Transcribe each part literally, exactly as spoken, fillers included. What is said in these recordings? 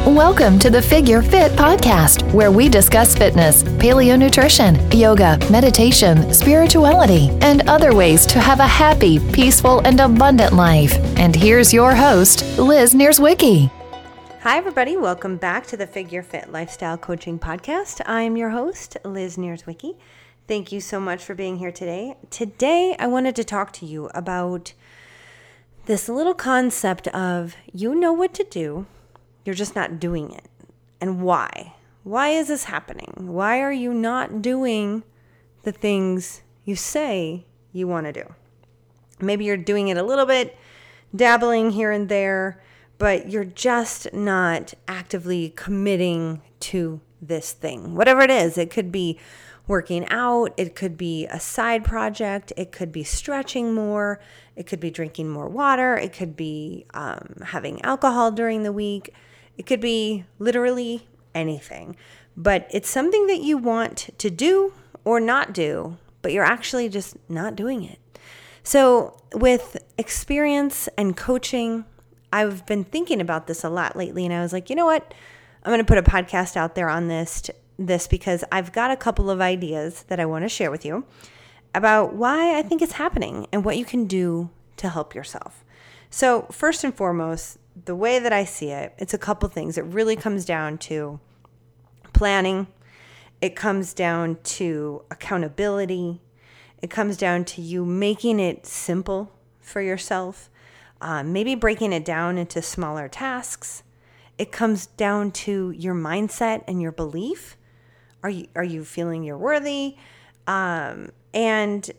Welcome to the Figure Fit podcast, where we discuss fitness, paleo nutrition, yoga, meditation, spirituality, and other ways to have a happy, peaceful, and abundant life. And here's your host, Liz Nierzwicki. Hi, everybody. Welcome back to the Figure Fit Lifestyle Coaching Podcast. I'm your host, Liz Nierzwicki. Thank you so much for being here today. Today, I wanted to talk to you about this little concept of you know what to do, you're just not doing it. And why? Why is this happening? Why are you not doing the things you say you want to do? Maybe you're doing it a little bit, dabbling here and there, but you're just not actively committing to this thing. Whatever it is, it could be working out, it could be a side project, it could be stretching more, it could be drinking more water, it could be um, having alcohol during the week, it could be literally anything. But it's something that you want to do or not do, but you're actually just not doing it. So with experience and coaching, I've been thinking about this a lot lately, and I was like, you know what? I'm going to put a podcast out there on this, this because I've got a couple of ideas that I want to share with you about why I think it's happening and what you can do to help yourself. So first and foremost, the way that I see it, it's a couple things. It really comes down to planning. It comes down to accountability. It comes down to you making it simple for yourself. Um, maybe breaking it down into smaller tasks. It comes down to your mindset and your belief. Are you are you feeling you're worthy? Um, and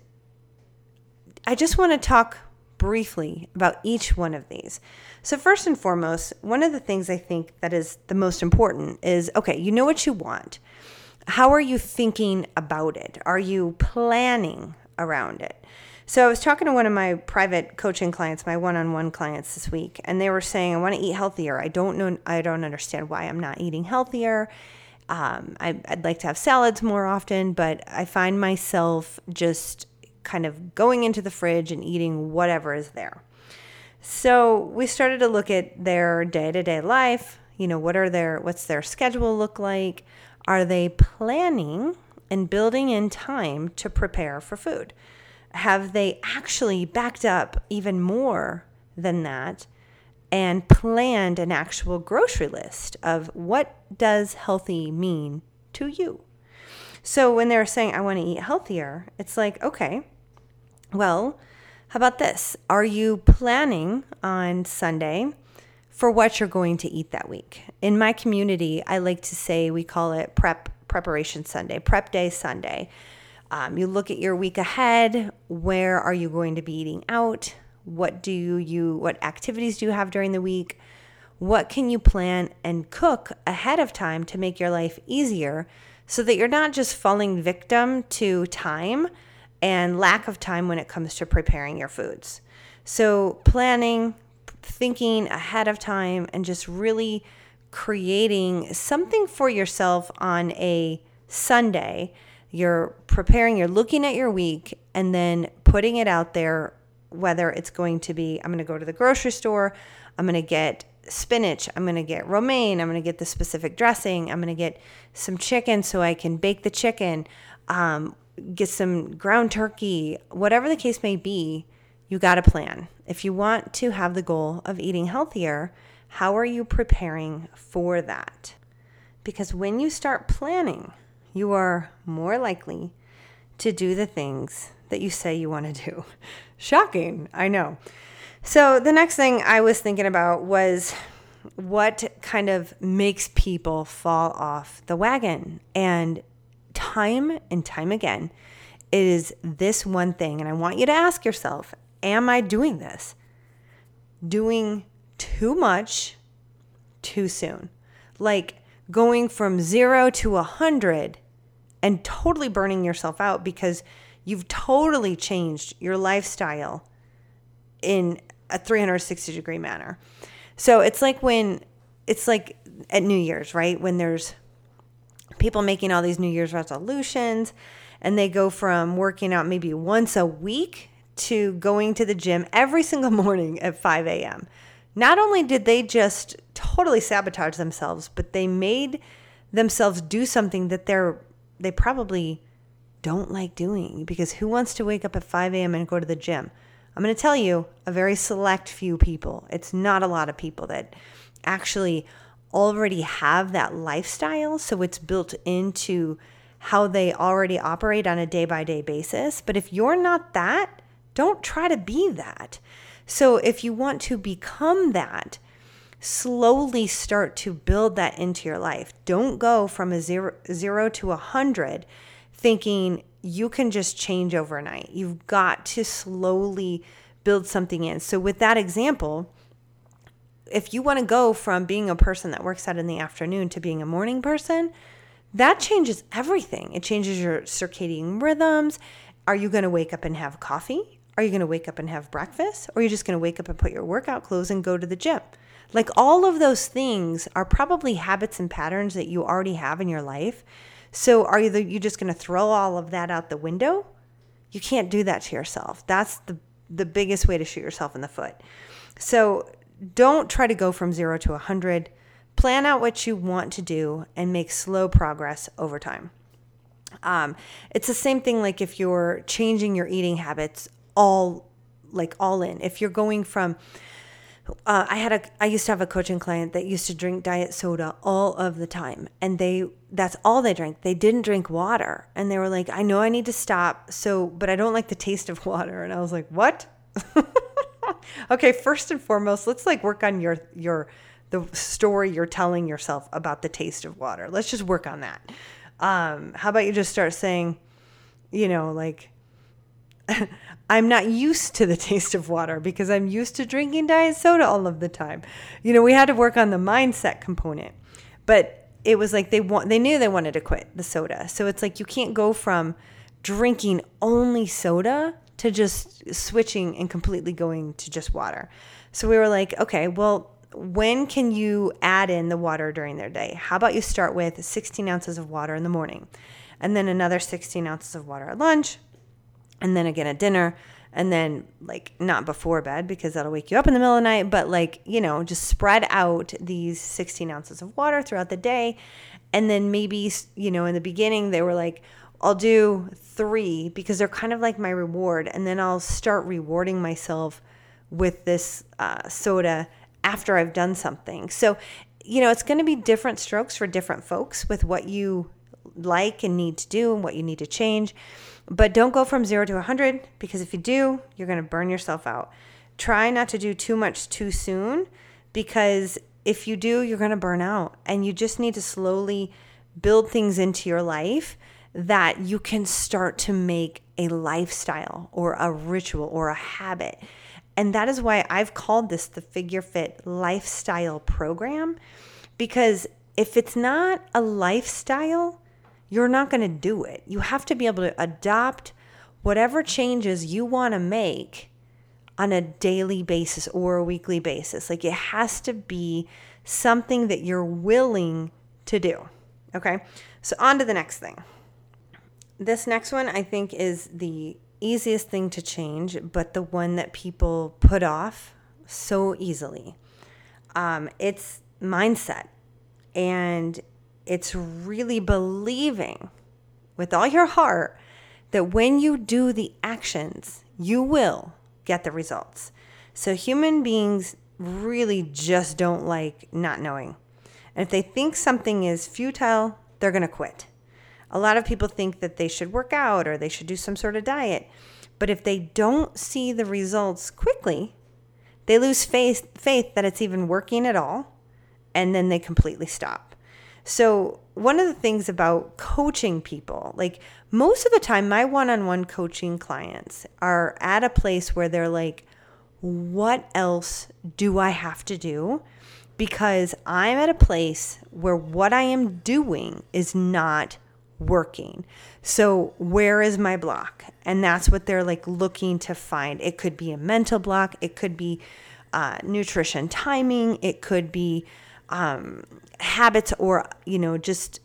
I just want to talk briefly about each one of these. So first and foremost, one of the things I think that is the most important is, okay, you know what you want. How are you thinking about it? Are you planning around it? So I was talking to one of my private coaching clients, my one-on-one clients this week, and they were saying, I want to eat healthier. I don't know, I don't understand why I'm not eating healthier. Um, I, I'd like to have salads more often, but I find myself just kind of going into the fridge and eating whatever is there. So we started to look at their day-to-day life. You know, what are their, what's their schedule look like? Are they planning and building in time to prepare for food? Have they actually backed up even more than that and planned an actual grocery list of what does healthy mean to you? So when they're saying, I want to eat healthier, it's like, okay, well, how about this? Are you planning on Sunday for what you're going to eat that week? In my community, I like to say we call it prep preparation Sunday, prep day Sunday. Um, you look at your week ahead. Where are you going to be eating out? What do you, what activities do you have during the week? What can you plan and cook ahead of time to make your life easier so that you're not just falling victim to time and lack of time when it comes to preparing your foods? So planning, thinking ahead of time, and just really creating something for yourself on a Sunday. You're preparing, you're looking at your week and then putting it out there, whether it's going to be, I'm going to go to the grocery store, I'm going to get spinach, I'm going to get romaine, I'm going to get the specific dressing, I'm going to get some chicken so I can bake the chicken, um, get some ground turkey, whatever the case may be, you got to plan. If you want to have the goal of eating healthier, how are you preparing for that? Because when you start planning, you are more likely to do the things that you say you want to do. Shocking, I know. So the next thing I was thinking about was what kind of makes people fall off the wagon. And time and time again, it is this one thing. And I want you to ask yourself, am I doing this? Doing too much too soon. Like going from zero to a hundred and totally burning yourself out because you've totally changed your lifestyle in a three hundred sixty degree manner. So it's like when, it's like at New Year's, right? When there's people making all these New Year's resolutions and they go from working out maybe once a week to going to the gym every single morning at five a.m. not only did they just totally sabotage themselves, but they made themselves do something that they're they probably don't like doing, because who wants to wake up at five a.m. and go to the gym? I'm going to tell you, a very select few people. It's not a lot of people that actually already have that lifestyle, so it's built into how they already operate on a day-by-day basis. But if you're not that, don't try to be that. So if you want to become that, slowly start to build that into your life. Don't go from a zero, zero to a hundred thinking you can just change overnight. You've got to slowly build something in. So with that example, if you want to go from being a person that works out in the afternoon to being a morning person, that changes everything. It changes your circadian rhythms. Are you going to wake up and have coffee? Are you going to wake up and have breakfast? Or are you just going to wake up and put your workout clothes and go to the gym? Like, all of those things are probably habits and patterns that you already have in your life. So are you, the, you just going to throw all of that out the window? You can't do that to yourself. That's the, the biggest way to shoot yourself in the foot. So don't try to go from zero to a hundred. Plan out what you want to do and make slow progress over time. Um, it's the same thing like if you're changing your eating habits all like all in. If you're going from Uh, I had a, I used to have a coaching client that used to drink diet soda all of the time, and they, that's all they drank. They didn't drink water, and they were like, I know I need to stop. So, but I don't like the taste of water. And I was like, what? Okay. First and foremost, let's like work on your, your, the story you're telling yourself about the taste of water. Let's just work on that. Um, how about you just start saying, you know, like, I'm not used to the taste of water because I'm used to drinking diet soda all of the time. You know, we had to work on the mindset component, but it was like they want, they knew they wanted to quit the soda. So it's like, you can't go from drinking only soda to just switching and completely going to just water. So we were like, okay, well, when can you add in the water during their day? How about you start with sixteen ounces of water in the morning, and then another sixteen ounces of water at lunch, and then again at dinner, and then like not before bed because that'll wake you up in the middle of the night, but like, you know, just spread out these sixteen ounces of water throughout the day. And then maybe, you know, in the beginning they were like, I'll do three because they're kind of like my reward. And then I'll start rewarding myself with this uh, soda after I've done something. So, you know, it's going to be different strokes for different folks with what you like and need to do and what you need to change. But don't go from zero to one hundred, because if you do, you're going to burn yourself out. Try not to do too much too soon, because if you do, you're going to burn out. And you just need to slowly build things into your life that you can start to make a lifestyle or a ritual or a habit. And that is why I've called this the Figure Fit Lifestyle Program, because if it's not a lifestyle, you're not going to do it. You have to be able to adopt whatever changes you want to make on a daily basis or a weekly basis. Like, it has to be something that you're willing to do. Okay, so on to the next thing. This next one I think is the easiest thing to change, but the one that people put off so easily. Um, it's mindset. And it's really believing with all your heart that when you do the actions, you will get the results. So human beings really just don't like not knowing. And if they think something is futile, they're going to quit. A lot of people think that they should work out or they should do some sort of diet. But if they don't see the results quickly, they lose faith, faith that it's even working at all, and then they completely stop. So one of the things about coaching people, like most of the time, my one-on-one coaching clients are at a place where they're like, what else do I have to do? Because I'm at a place where what I am doing is not working. So where is my block? And that's what they're like looking to find. It could be a mental block. It could be uh, nutrition timing. It could be um, habits or, you know, just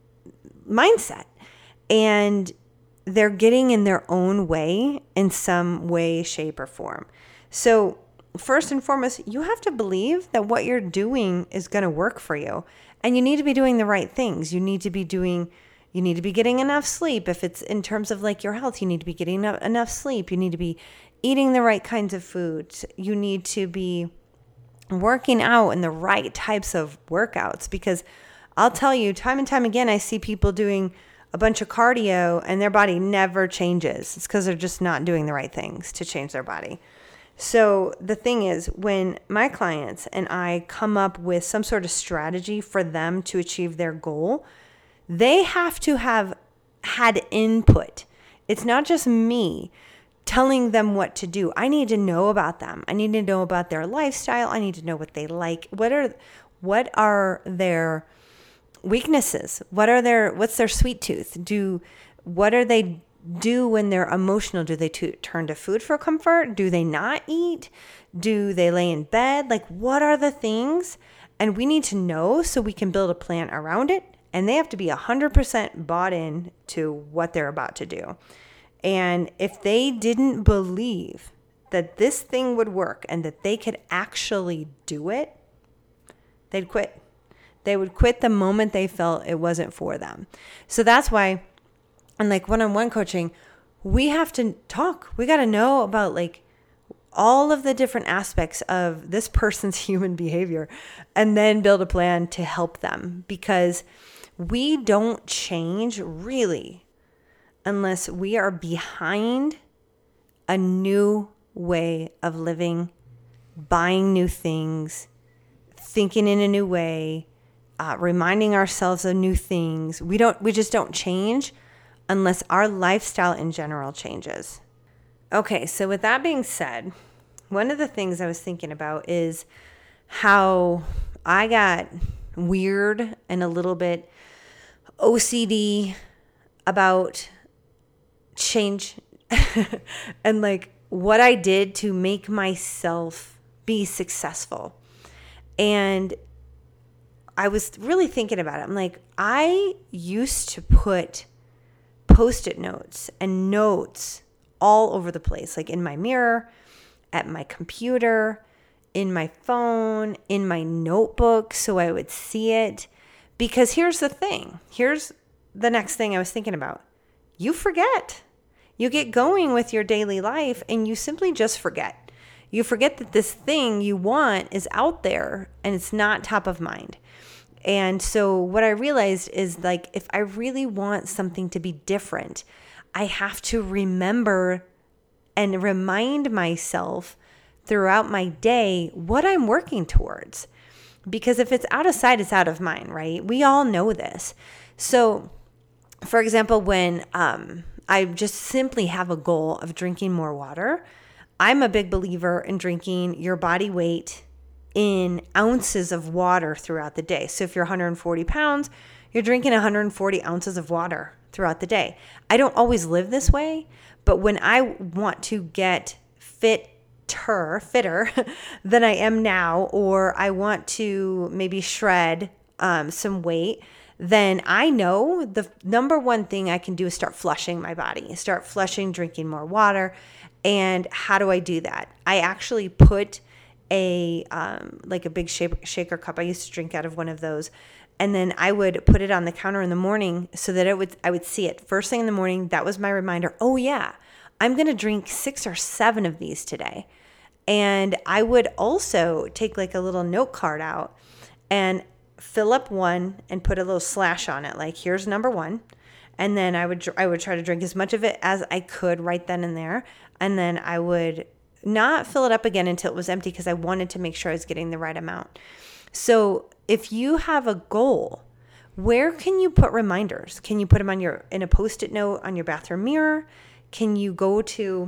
mindset. And they're getting in their own way in some way, shape, or form. So first and foremost, you have to believe that what you're doing is going to work for you. And you need to be doing the right things. You need to be doing, you need to be getting enough sleep. If it's in terms of like your health, you need to be getting enough sleep. You need to be eating the right kinds of foods. You need to be working out in the right types of workouts, because I'll tell you time and time again, I see people doing a bunch of cardio and their body never changes. It's because they're just not doing the right things to change their body. So the thing is, when my clients and I come up with some sort of strategy for them to achieve their goal, they have to have had input. It's not just me telling them what to do. I need to know about them. I need to know about their lifestyle. I need to know what they like. What are what are their weaknesses? What are their what's their sweet tooth? Do what are they do when they're emotional? Do they t- turn to food for comfort? Do they not eat? Do they lay in bed? Like, what are the things? And we need to know so we can build a plan around it. And they have to be one hundred percent bought in to what they're about to do. And if they didn't believe that this thing would work and that they could actually do it, they'd quit. They would quit the moment they felt it wasn't for them. So that's why, in like one-on-one coaching, we have to talk. We got to know about like all of the different aspects of this person's human behavior and then build a plan to help them, because we don't change really unless we are behind a new way of living, buying new things, thinking in a new way, uh, reminding ourselves of new things. We don't, we just don't change unless our lifestyle in general changes. Okay, so with that being said, one of the things I was thinking about is how I got weird and a little bit O C D about change and like what I did to make myself be successful. And I was really thinking about it. I'm like, I used to put Post-it notes and notes all over the place, like in my mirror, at my computer, in my phone, in my notebook, so I would see it. Because here's the thing. Here's the next thing I was thinking about. You forget. You get going with your daily life and you simply just forget. You forget that this thing you want is out there and it's not top of mind. And so what I realized is, like, if I really want something to be different, I have to remember and remind myself throughout my day what I'm working towards. Because if it's out of sight, it's out of mind, right? We all know this. So, for example, when um, I just simply have a goal of drinking more water, I'm a big believer in drinking your body weight in ounces of water throughout the day. So if you're one hundred forty pounds, you're drinking one hundred forty ounces of water throughout the day. I don't always live this way, but when I want to get fitter, fitter than I am now, or I want to maybe shred um, some weight, then I know the number one thing I can do is start flushing my body, start flushing, drinking more water. And how do I do that? I actually put a um, like a big shaker cup. I used to drink out of one of those. And then I would put it on the counter in the morning so that it would I would see it first thing in the morning. That was my reminder. Oh yeah, I'm going to drink six or seven of these today. And I would also take like a little note card out and fill up one and put a little slash on it. Like, here's number one. And then I would I would try to drink as much of it as I could right then and there. And then I would not fill it up again until it was empty, because I wanted to make sure I was getting the right amount. So if you have a goal, where can you put reminders? Can you put them on your in a Post-it note on your bathroom mirror? Can you go to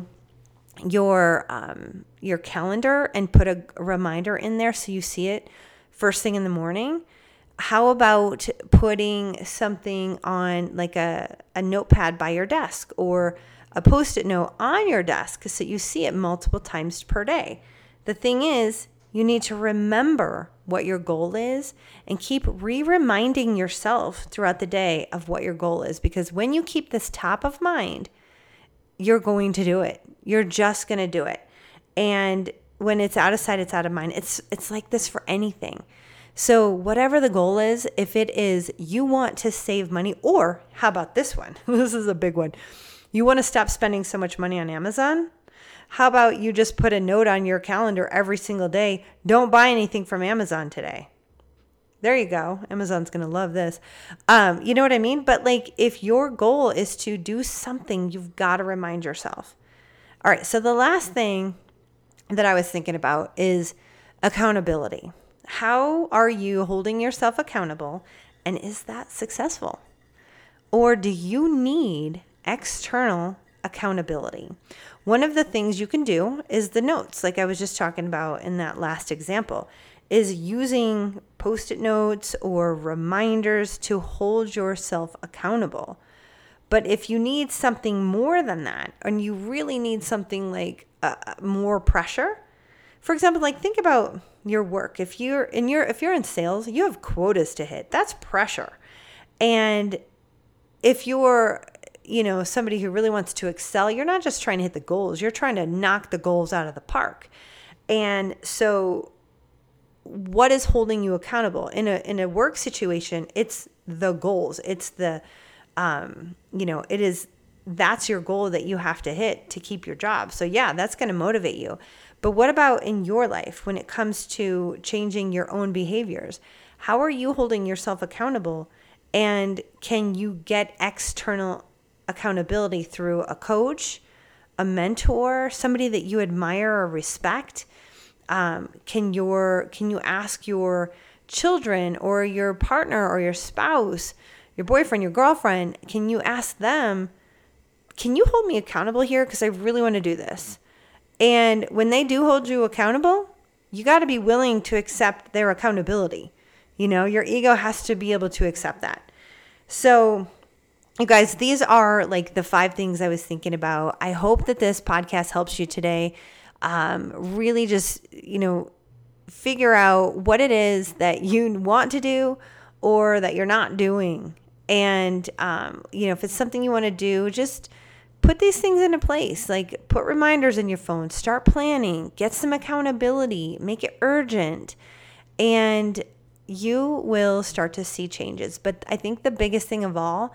your um, your calendar and put a, a reminder in there so you see it first thing in the morning? How about putting something on like a, a notepad by your desk, or a Post-it note on your desk so that you see it multiple times per day? The thing is, you need to remember what your goal is and keep re-reminding yourself throughout the day of what your goal is. Because when you keep this top of mind, you're going to do it. You're just going to do it. And when it's out of sight, it's out of mind. It's it's like this for anything. So whatever the goal is, if it is you want to save money, or how about this one? This is a big one. You want to stop spending so much money on Amazon? How about you just put a note on your calendar every single day, don't buy anything from Amazon today. There you go. Amazon's going to love this. Um, you know what I mean? But like if your goal is to do something, you've got to remind yourself. All right. So the last thing that I was thinking about is accountability. How are you holding yourself accountable? And is that successful? Or do you need external accountability? One of the things you can do is the notes, like I was just talking about in that last example, is using Post-it notes or reminders to hold yourself accountable. But if you need something more than that, and you really need something like uh, more pressure, for example, like think about your work. If you're in your if you're in sales, you have quotas to hit. That's pressure. And if you're, you know, somebody who really wants to excel, you're not just trying to hit the goals. You're trying to knock the goals out of the park. And so what is holding you accountable in a in a work situation? It's the goals. It's the um, you know, it is that's your goal that you have to hit to keep your job. So yeah, that's going to motivate you. But what about in your life when it comes to changing your own behaviors? How are you holding yourself accountable? And can you get external accountability through a coach, a mentor, somebody that you admire or respect? Um, can your can you ask your children or your partner or your spouse, your boyfriend, your girlfriend, can you ask them, can you hold me accountable here? Because I really want to do this. And when they do hold you accountable, you got to be willing to accept their accountability. You know, your ego has to be able to accept that. So, you guys, these are like the five things I was thinking about. I hope that this podcast helps you today. Um, really just, you know, figure out what it is that you want to do or that you're not doing. And, um, you know, if it's something you want to do, just put these things into place. Like put reminders in your phone, start planning, get some accountability, make it urgent, and you will start to see changes. But I think the biggest thing of all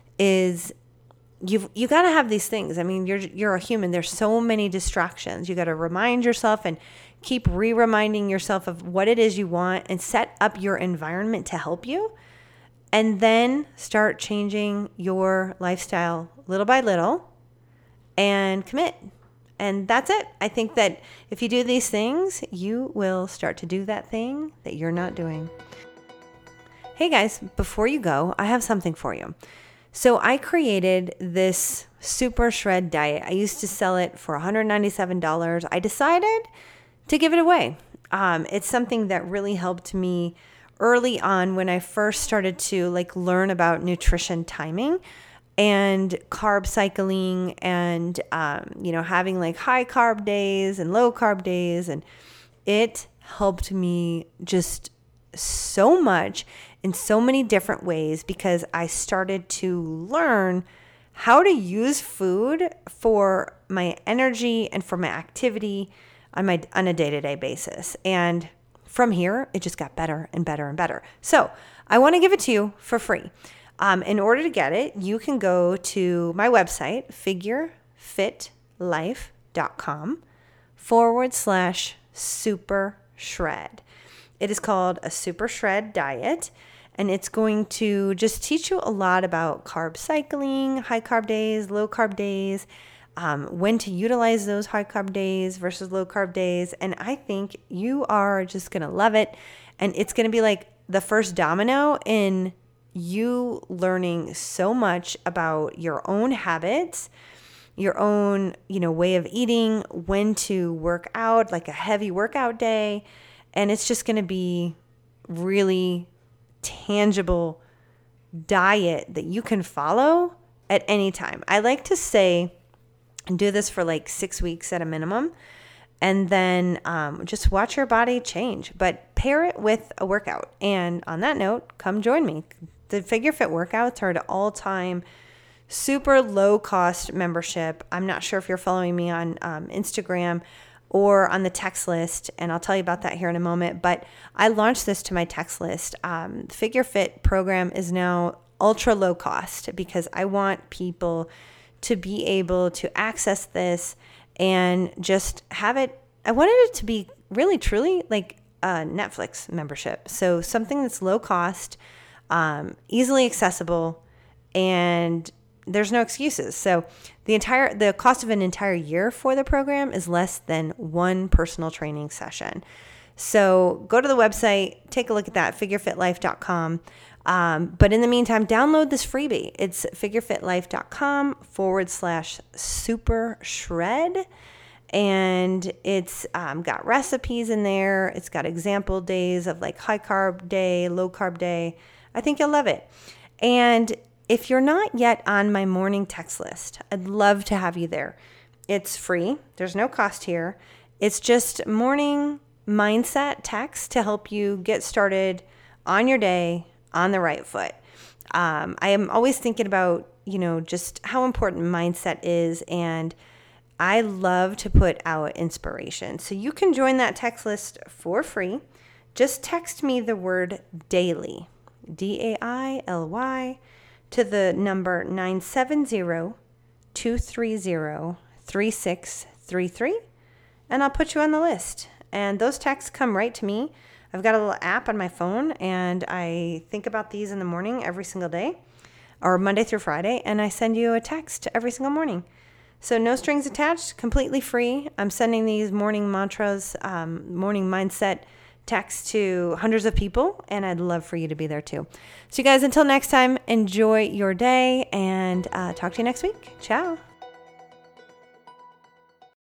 is you've you got to have these things. I mean, you're you're a human. There's so many distractions. You got to remind yourself and keep re-reminding yourself of what it is you want and set up your environment to help you. And then start changing your lifestyle little by little and commit. And that's it. I think that if you do these things, you will start to do that thing that you're not doing. Hey guys, before you go, I have something for you. So I created this Super Shred diet. I used to sell it for one hundred ninety-seven dollars. I decided to give it away. Um, it's something that really helped me early on when I first started to like learn about nutrition timing and carb cycling and, um, you know, having like high carb days and low carb days. And it helped me just so much in so many different ways because I started to learn how to use food for my energy and for my activity on my on a day-to-day basis. And from here, it just got better and better and better. So I want to give it to you for free. Um, in order to get it, you can go to my website, figurefitlife.com forward slash super shred. It is called a Super Shred diet, and it's going to just teach you a lot about carb cycling, high carb days, low carb days, um, when to utilize those high carb days versus low carb days. And I think you are just going to love it. And it's going to be like the first domino in you learning so much about your own habits, your own, you know, way of eating, when to work out, like a heavy workout day. And it's just going to be really tangible diet that you can follow at any time. I like to say, and do this for like six weeks at a minimum, and then um, just watch your body change, but pair it with a workout. And on that note, come join me. The Figure Fit workouts are an all-time super low-cost membership. I'm not sure if you're following me on um, Instagram or on the text list. And I'll tell you about that here in a moment. But I launched this to my text list. Um, Figure Fit program is now ultra low cost because I want people to be able to access this and just have it. I wanted it to be really, truly like a Netflix membership. So something that's low cost, um, easily accessible, and there's no excuses. So the entire the cost of an entire year for the program is less than one personal training session. So go to the website, take a look at that, figure fit life dot com. Um, but in the meantime, download this freebie. It's figurefitlife.com forward slash super shred. And it's um, got recipes in there. It's got example days of like high carb day, low carb day. I think you'll love it. And if you're not yet on my morning text list, I'd love to have you there. It's free. There's no cost here. It's just morning mindset text to help you get started on your day on the right foot. Um, I am always thinking about, you know, just how important mindset is, and I love to put out inspiration. So you can join that text list for free. Just text me the word daily, D A I L Y, to the number nine seven zero, two three zero, three six three three, and I'll put you on the list. And those texts come right to me. I've got a little app on my phone, and I think about these in the morning every single day, or Monday through Friday, and I send you a text every single morning. So no strings attached, completely free. I'm sending these morning mantras, um, morning mindset texts to hundreds of people, and I'd love for you to be there too. So you guys, until next time, enjoy your day, and uh, talk to you next week. Ciao.